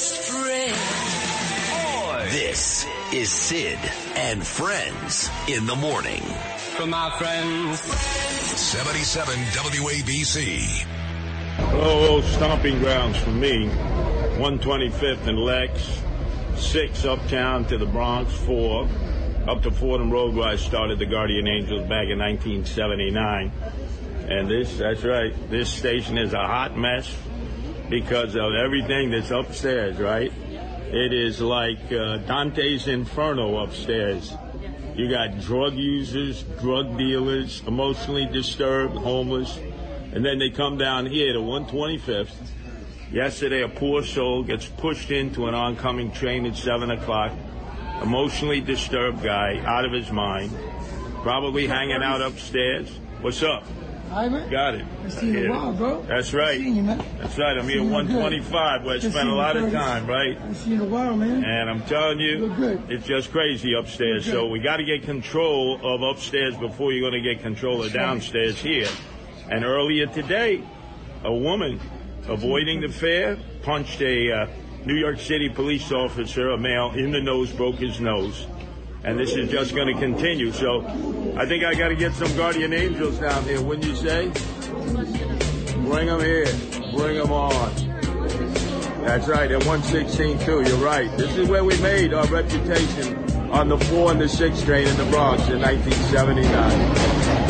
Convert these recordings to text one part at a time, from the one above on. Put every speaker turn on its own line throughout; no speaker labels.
best friend.
This is Sid and Friends in the morning.
From my friends.
77 WABC.
Oh, stomping grounds for me. 125th and Lex. 6 uptown to the Bronx. 4 up to Fordham Road, where I started the Guardian Angels back in 1979. And that's right, this station is a hot mess because of everything that's upstairs, right? It is like Dante's Inferno upstairs. You got drug users, drug dealers, emotionally disturbed, homeless. And then they come down here to 125th. Yesterday, a poor soul gets pushed into an oncoming train at 7 o'clock. Emotionally disturbed guy, out of his mind. Probably hanging out upstairs. What's up?
Hi, man.
Got it.
I've seen you in a while, bro.
That's right.
I've seen you, man.
That's right. I'm here at 125, where I spent a lot of time, right?
I've seen you in a while, man.
And I'm telling you,
look good.
It's just crazy upstairs. So we got to get control of upstairs before you're going to get control of downstairs here. And earlier today, a woman avoiding the fare punched a New York City police officer, a male, in the nose, broke his nose. And this is just going to continue. So I think I got to get some Guardian Angels down here, wouldn't you say? Bring them here. Bring them on. That's right, at 116 too. You're right. This is where we made our reputation on the 4 and the 6 train in the Bronx in 1979.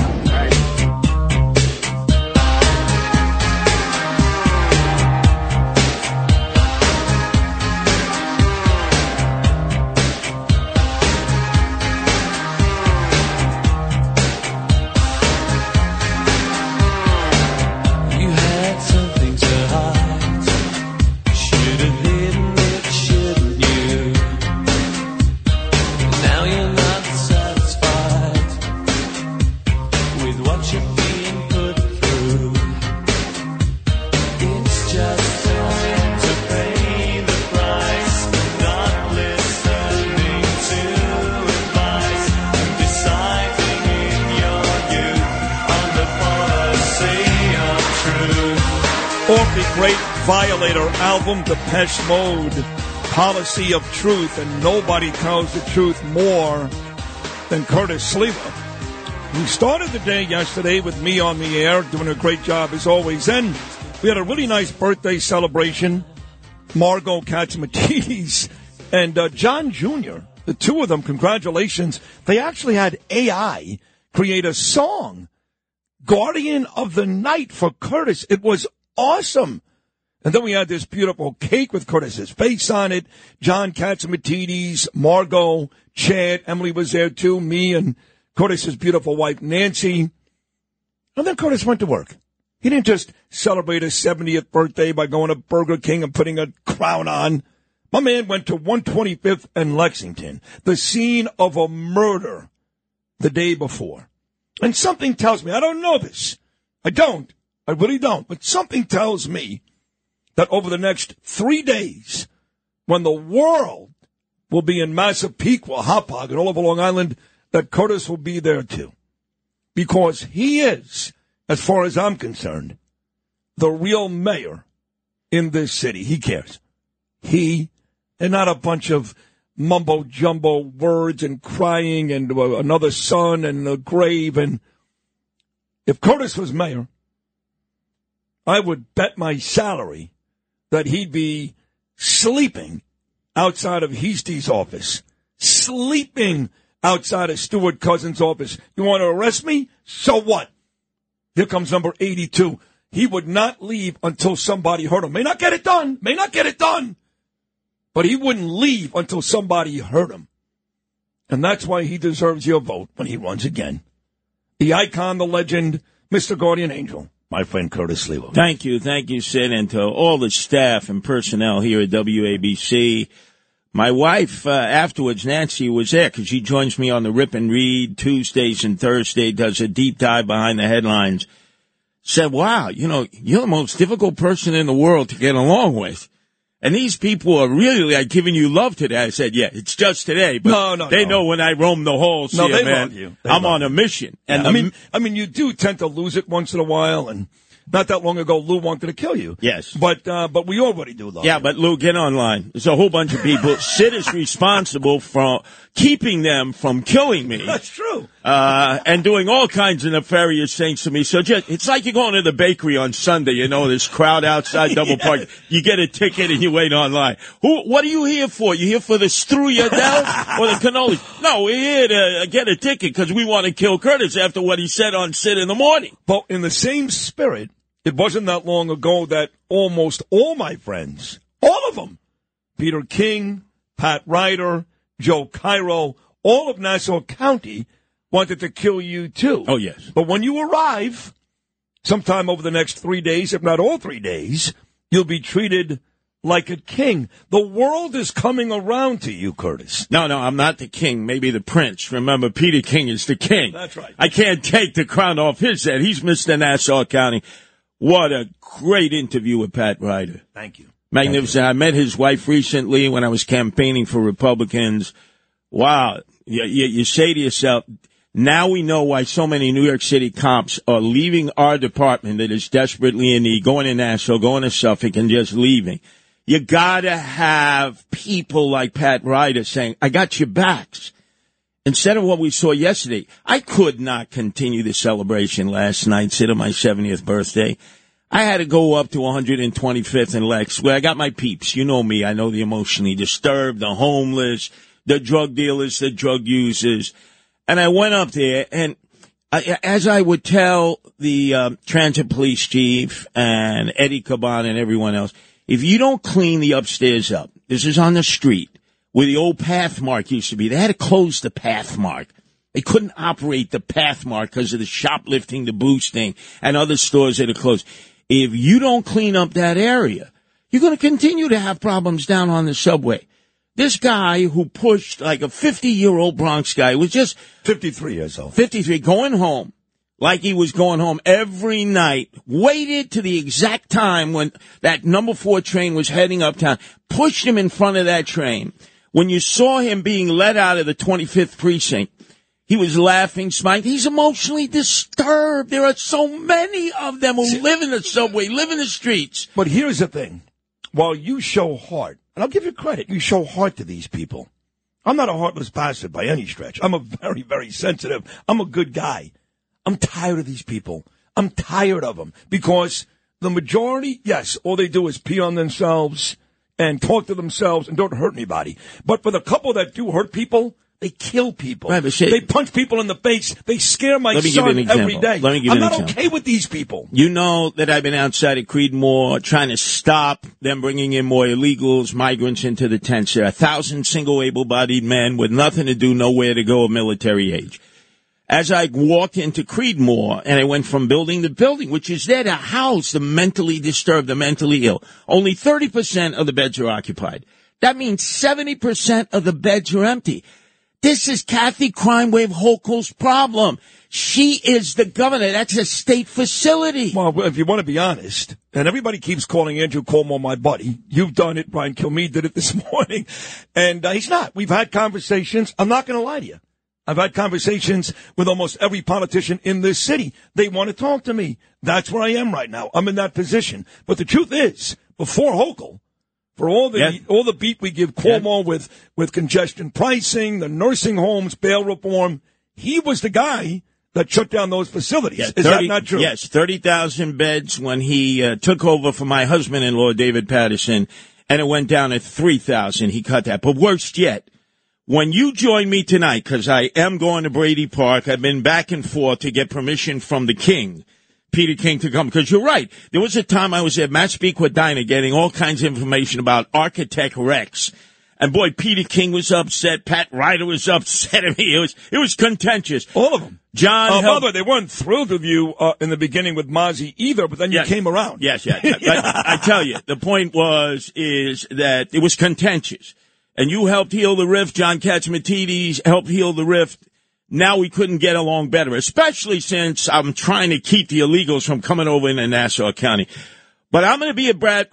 Violator album, Depeche Mode, Policy of Truth, and nobody tells the truth more than Curtis Sliwa. We started the day yesterday with me on the air, doing a great job as always. Then we had a really nice birthday celebration. Margot Katzimatidis and John Jr., the two of them, congratulations. They actually had AI create a song, Guardian of the Night, for Curtis. It was awesome. And then we had this beautiful cake with Curtis's face on it. John Katzimatidis, Margot, Chad, Emily was there too, me and Curtis's beautiful wife, Nancy. And then Curtis went to work. He didn't just celebrate his 70th birthday by going to Burger King and putting a crown on. My man went to 125th and Lexington, the scene of a murder the day before. And something tells me, I don't know this. I really don't. But something tells me that over the next 3 days, when the world will be in Massapequa, Hauppauge, and all over Long Island, that Curtis will be there too. Because he is, as far as I'm concerned, the real mayor in this city. He cares. He, and not a bunch of mumbo-jumbo words and crying and another son and a grave. And if Curtis was mayor, I would bet my salary that he'd be sleeping outside of Heasty's office, sleeping outside of Stuart Cousins' office. You want to arrest me? So what? Here comes number 82. He would not leave until somebody hurt him. May not get it done, but he wouldn't leave until somebody hurt him. And that's why he deserves your vote when he runs again. The icon, the legend, Mr. Guardian Angel, my friend Curtis Sliwa.
Thank you, Sid, and to all the staff and personnel here at WABC. My wife, afterwards, Nancy, was there because she joins me on the Rip and Read Tuesdays and Thursday, does a deep dive behind the headlines. Said, wow, you're the most difficult person in the world to get along with. And these people are really like giving you love today. I said, yeah, it's just today. But they know when I roam the halls here,
they
man,
love you.
I'm on a mission. And
I mean, you do tend to lose it once in a while, and not that long ago, Lou wanted to kill you.
Yes.
But we already do, though.
Yeah, but Lou, get online. There's a whole bunch of people. Sid is responsible for keeping them from killing me.
That's true.
And doing all kinds of nefarious things to me. So it's like you're going to the bakery on Sunday, this crowd outside Double Park. You get a ticket and you wait online. What are you here for? You here for the strudel or the cannoli? No, we're here to get a ticket because we want to kill Curtis after what he said on Sid in the morning.
But in the same spirit, it wasn't that long ago that almost all my friends, all of them, Peter King, Pat Ryder, Joe Cairo, all of Nassau County wanted to kill you too.
Oh, yes.
But when you arrive, sometime over the next 3 days, if not all 3 days, you'll be treated like a king. The world is coming around to you, Curtis.
No, I'm not the king. Maybe the prince. Remember, Peter King is the king.
That's right.
I can't take the crown off his head. He's Mr. Nassau County. What a great interview with Pat Ryder.
Thank you.
Magnificent. I met his wife recently when I was campaigning for Republicans. Wow. You say to yourself, now we know why so many New York City cops are leaving our department that is desperately in need, going to Nassau, going to Suffolk, and just leaving. You gotta have people like Pat Ryder saying, I got your backs. Instead of what we saw yesterday, I could not continue the celebration last night, Sid, on my 70th birthday. I had to go up to 125th and Lex, where I got my peeps. You know me. I know the emotionally disturbed, the homeless, the drug dealers, the drug users. And I went up there, and as I would tell the transit police chief and Eddie Caban and everyone else, if you don't clean the upstairs up, this is on the street where the old Pathmark used to be. They had to close the Pathmark. They couldn't operate the Pathmark because of the shoplifting, the boosting, and other stores that are closed. If you don't clean up that area, you're going to continue to have problems down on the subway. This guy who pushed like a 50-year-old Bronx guy was just
53 years old.
53, going home like he was going home every night, waited to the exact time when that number 4 train was heading uptown, pushed him in front of that train. When you saw him being let out of the 25th precinct, he was laughing, smiling. He's emotionally disturbed. There are so many of them who live in the subway, live in the streets.
But here's the thing. While you show heart, and I'll give you credit, you show heart to these people. I'm not a heartless bastard by any stretch. I'm a very, very sensitive. I'm a good guy. I'm tired of these people. I'm tired of them because the majority, yes, all they do is pee on themselves and talk to themselves and don't hurt anybody. But for the couple that do hurt people, they kill people.
Right,
they punch people in the face. They scare my son every day. I'm not okay with these people.
You know that I've been outside at Creedmoor trying to stop them bringing in more illegals, migrants into the tents. There are 1,000 single able-bodied men with nothing to do, nowhere to go, of military age. As I walked into Creedmoor, and I went from building to building, which is there to house the mentally disturbed, the mentally ill, only 30% of the beds are occupied. That means 70% of the beds are empty. This is Kathy Crime Wave Hochul's problem. She is the governor. That's a state facility.
Well, if you want to be honest, and everybody keeps calling Andrew Cuomo my buddy. You've done it. Brian Kilmeade did it this morning. And he's not. We've had conversations. I'm not going to lie to you. I've had conversations with almost every politician in this city. They want to talk to me. That's where I am right now. I'm in that position. But the truth is, before Hochul, for all the beat we give Cuomo with congestion pricing, the nursing homes, bail reform, he was the guy that shut down those facilities.
Yeah,
is that not true?
Yes, 30,000 beds when he took over for my husband-in-law, David Patterson, and it went down to 3,000. He cut that. But worse yet, when you join me tonight, because I am going to Brady Park, I've been back and forth to get permission from the king, Peter King, to come. Because you're right. There was a time I was at Matt Speakwood getting all kinds of information about Architect Rex. And boy, Peter King was upset. Pat Ryder was upset at me. It was contentious.
All of them.
John.
By the way, they weren't thrilled with you in the beginning with Mozzie either, but then you came around.
Yes. I tell you, the point is that it was contentious. And you helped heal the rift. John Catsimatidis helped heal the rift. Now we couldn't get along better, especially since I'm trying to keep the illegals from coming over into Nassau County. But I'm going to be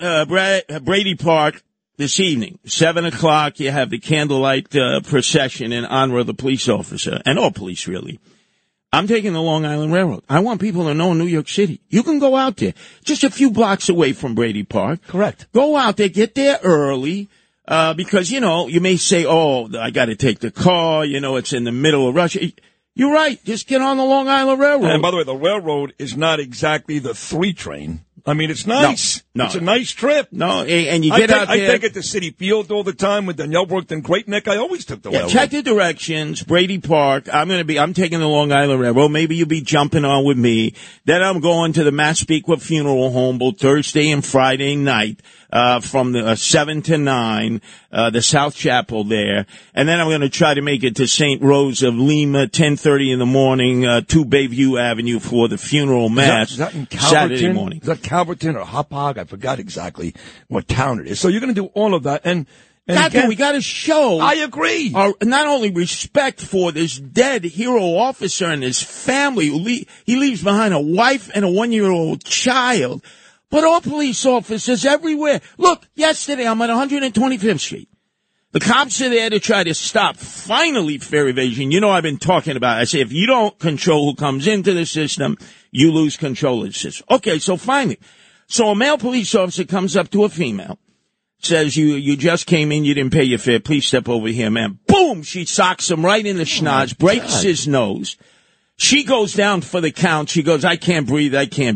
at Brady Park this evening, 7 o'clock. You have the candlelight procession in honor of the police officer, and all police, really. I'm taking the Long Island Railroad. I want people to know in New York City, you can go out there, just a few blocks away from Brady Park.
Correct.
Go out there, get there early, because, you know, you may say, oh, I got to take the car, you know, it's in the middle of rush. You're right. Just get on the Long Island Railroad.
And by the way, the railroad is not exactly the 3 train. I mean, it's nice.
No.
It's a nice trip.
No, and you get out there.
I take it to City Field all the time with Danielle worked in Great Neck. I always took the railroad.
Check the directions. Brady Park. I'm taking the Long Island Railroad. Maybe you'll be jumping on with me. Then I'm going to the Massapequa Funeral Home both Thursday and Friday night, from the 7 to 9, the South Chapel there. And then I'm going to try to make it to St. Rose of Lima, 10:30 in the morning, 2 Bayview Avenue for the funeral mass.
Is that in Calverton?
Saturday morning.
Is that Calverton or Hauppauge? I forgot exactly what town it is. So you're going to do all of that. And again,
we got to show.
I agree.
Not only respect for this dead hero officer and his family. He leaves behind a wife and a 1-year-old child. But all police officers everywhere. Look, yesterday I'm at 125th Street. The cops are there to try to stop, finally, fare evasion. You know I've been talking about it. I say if you don't control who comes into the system, you lose control of the system. Okay, so finally. So a male police officer comes up to a female, says, you just came in, you didn't pay your fare, please step over here, ma'am. Boom! She socks him right in the schnoz, breaks his nose. She goes down for the count. She goes, I can't breathe.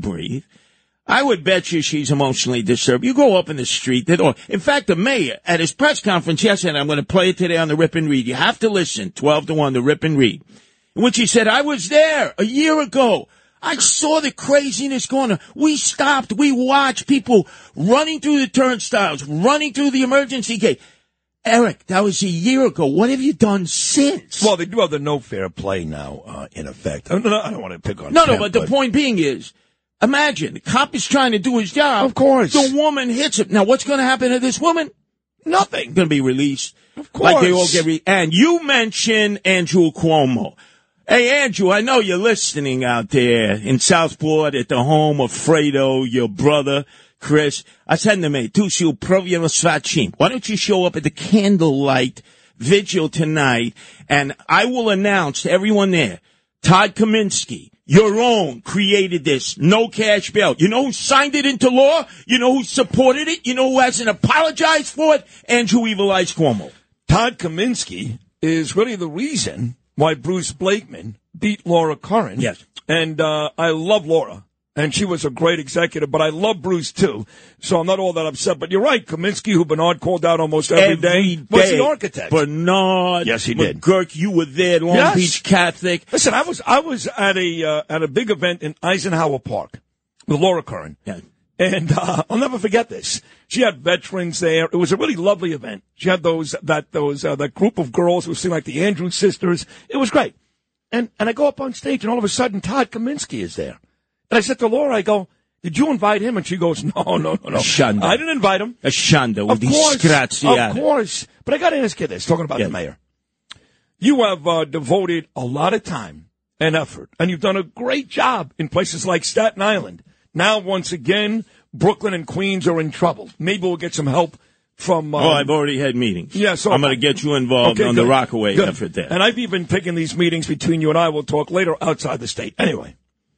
I would bet you she's emotionally disturbed. You go up in the street. In fact, the mayor, at his press conference yesterday, I'm going to play it today on the Rip and Read. You have to listen, 12 to 1, the Rip and Read. In which he said, I was there a year ago. I saw the craziness going on. We stopped. We watched people running through the turnstiles, running through the emergency gate. Eric, that was a year ago. What have you done since?
Well, they do have the no fair play now, in effect. I don't want to pick on
No, but the point being is, imagine, the cop is trying to do his job.
Of course.
The woman hits him. Now, what's going to happen to this woman? Nothing. Going to be released.
Of course.
Like they all get and you mentioned Andrew Cuomo. Hey, Andrew, I know you're listening out there in Southport at the home of Fredo, your brother, Chris. I said to me, tu si upraviamo svachim. Why don't you show up at the candlelight vigil tonight, and I will announce to everyone there, Todd Kaminsky, your own, created this no cash bail. You know who signed it into law? You know who supported it? You know who hasn't apologized for it? Andrew Evil Eyes Cuomo.
Todd Kaminsky is really the reason why Bruce Blakeman beat Laura Curran.
Yes.
And I love Laura, and she was a great executive, but I love Bruce, too. So I'm not all that upset. But you're right, Kaminsky, who Bernard called out almost every day, was the architect.
Bernard.
Yes, he did.
McGurk, you were there, Long Beach Catholic.
Listen, I was at a big event in Eisenhower Park with Laura Curran.
Yeah.
And I'll never forget this. She had veterans there. It was a really lovely event. She had that group of girls who seemed like the Andrews sisters. It was great. And I go up on stage, and all of a sudden, Todd Kaminsky is there. And I said to Laura, I go, did you invite him? And she goes, no.
Shanda.
I didn't invite him.
A Shanda with
Of course. But I got to ask you this, talking about the mayor. You have devoted a lot of time and effort, and you've done a great job in places like Staten Island. Now, once again, Brooklyn and Queens are in trouble. Maybe we'll get some help from...
I've already had meetings.
Yeah, so
I'm going to get you involved on the Rockaway effort there.
And I've even taken these meetings between you and I. We'll talk later outside the state. Anyway,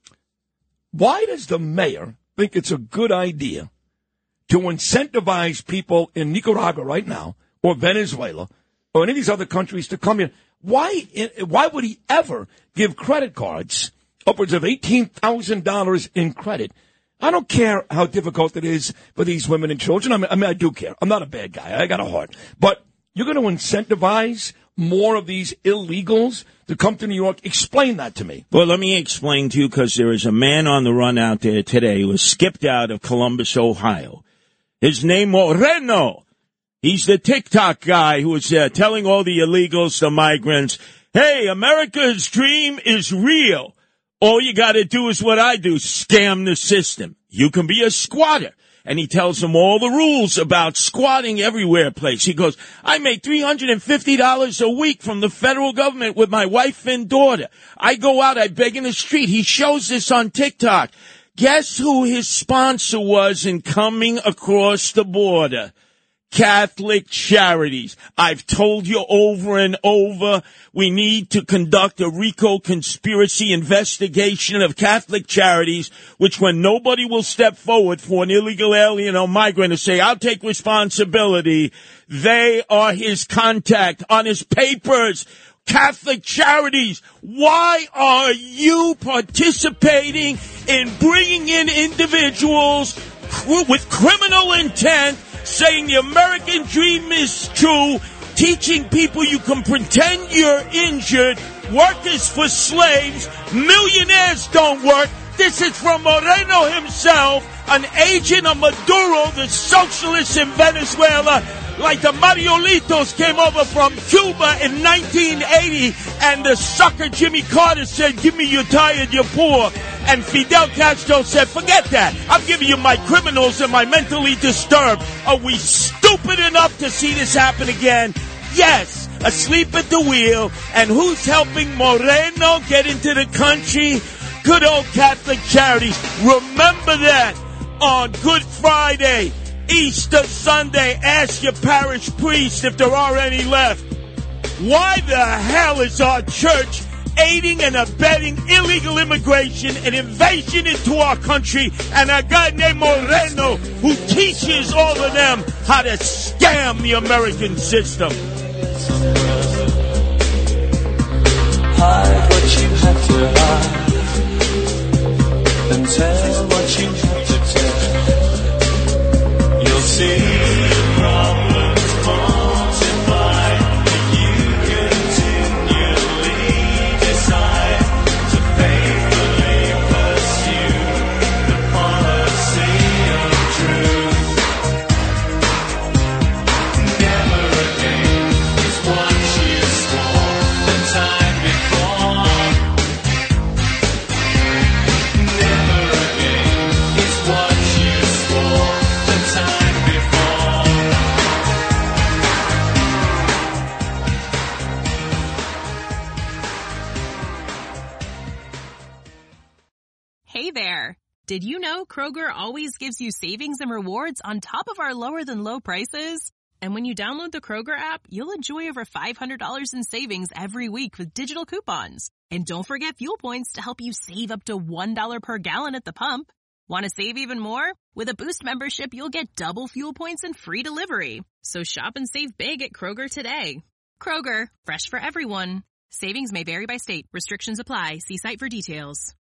why does the mayor think it's a good idea to incentivize people in Nicaragua right now, or Venezuela, or any of these other countries to come here? Why would he ever give credit cards, upwards of $18,000 in credit? I don't care how difficult it is for these women and children. I mean, I do care. I'm not a bad guy. I got a heart. But you're going to incentivize more of these illegals to come to New York? Explain that to me.
Well, let me explain to you, because there is a man on the run out there today who was skipped out of Columbus, Ohio. His name, Moreno. He's the TikTok guy who was telling all the illegals, the migrants, hey, America's dream is real. All you got to do is what I do, scam the system. You can be a squatter. And he tells them all the rules about squatting everywhere place. He goes, I make $350 a week from the federal government with my wife and daughter. I go out, I beg in the street. He shows this on TikTok. Guess who his sponsor was in coming across the border? Catholic Charities. I've told you over and over, we need to conduct a RICO conspiracy investigation of Catholic Charities, which when nobody will step forward for an illegal alien or migrant to say, I'll take responsibility, they are his contact on his papers. Catholic Charities, why are you participating in bringing in individuals with criminal intent, saying the American dream is true, teaching people you can pretend you're injured, workers for slaves, millionaires don't work? This is from Moreno himself, an agent of Maduro, the socialists in Venezuela, like the Mariolitos came over from Cuba in 1980, and the sucker Jimmy Carter said, give me your tired, you're poor. And Fidel Castro said, forget that. I'm giving you my criminals and my mentally disturbed. Are we stupid enough to see this happen again? Yes, asleep at the wheel. And who's helping Moreno get into the country? Good old Catholic Charities. Remember that on Good Friday, Easter Sunday, ask your parish priest if there are any left. Why the hell is our church aiding and abetting illegal immigration and invasion into our country, and a guy named Moreno who teaches all of them how to scam the American system?
Hide what you have to hide and tell what you have to tell. You'll see the problems multiply if you continually decide to faithfully pursue the policy of truth. Never again is what you swore the time before. Never again is what you swore the time before.
Hey there! Did you know Kroger always gives you savings and rewards on top of our lower-than-low prices? And when you download the Kroger app, you'll enjoy over $500 in savings every week with digital coupons. And don't forget fuel points to help you save up to $1 per gallon at the pump. Want to save even more? With a Boost membership, you'll get double fuel points and free delivery. So shop and save big at Kroger today. Kroger, fresh for everyone. Savings may vary by state. Restrictions apply. See site for details.